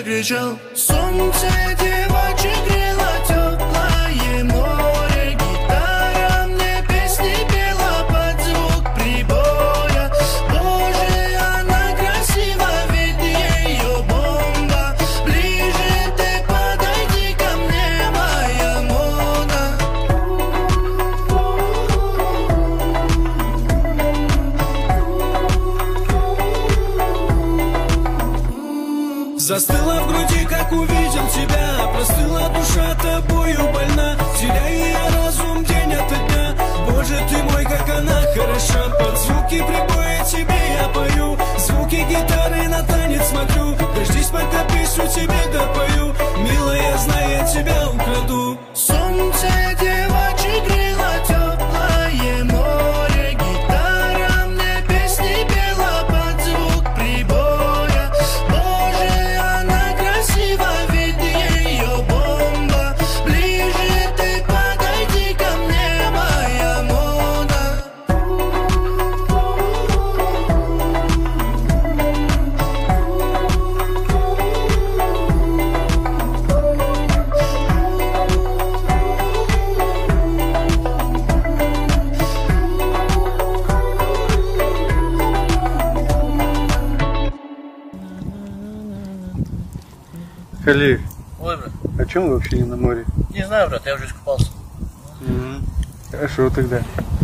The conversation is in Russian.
кричал. Солнце девочек грело, теплое море. Гитара мне песни пела под звук прибоя. Боже, она красива, ведь ее бомба. Ближе ты подойди ко мне, моя Мона. Застыла в груди, как увидел тебя. Простыла душа, тобою больна. Теряю я разум день ото дня. Боже ты мой, как она хороша. Под звуки прибоя тебе я пою. Звуки гитары на танец смотрю. Дождись, пока песню тебе допою. Милая, знай, я тебя украду. Солнце девочек грело, теплое море. Гитара мне песни пела под звук прибоя. Боже, она красива, ведь ее бомба. Ближе ты подойди ко мне, моя Мона. Халиф, Ой, брат, а чем вы вообще не на море? не знаю, брат, я уже искупался. Хорошо тогда.